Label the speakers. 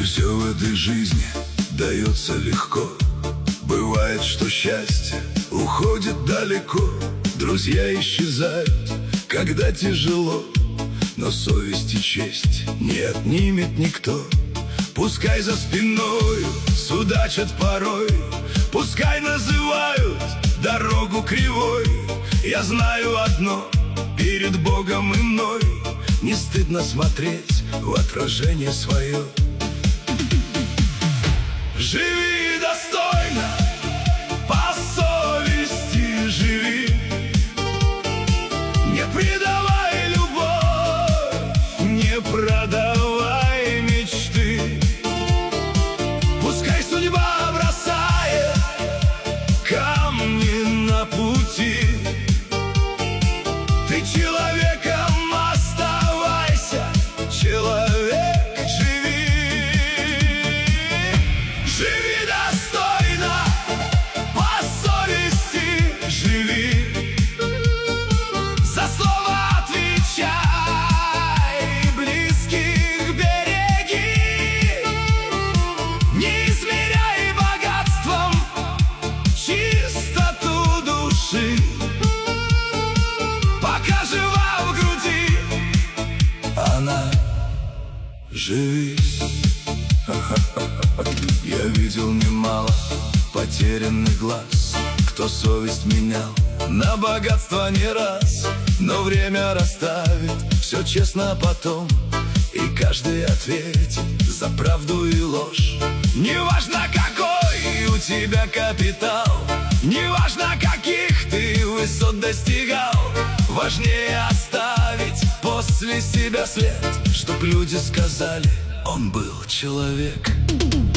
Speaker 1: все в этой жизни дается легко. Бывает, что счастье уходит далеко, друзья исчезают, когда тяжело. Но совесть и честь не отнимет никто. Пускай за спиною судачат порой, пускай называют дорогу кривой. Я знаю одно: перед Богом и мной не стыдно смотреть в отражение свое. Живи достойно, по совести живи, не предавай любовь, не продавай мечты. Пускай судьба бросает камни на пути, ты человеком оставайся, человек живи. Живи достойно, по совести живи, за слово отвечай, близких береги. Не измеряй богатством чистоту души, пока жива в груди она, живи. Я видел немало потерянных глаз, кто совесть менял на богатство не раз. Но время расставит все честно потом, и каждый ответит за правду и ложь. Неважно, какой у тебя капитал, неважно, каких ты высот достигал, важнее оставить после себя след, чтоб люди сказали: он был человек.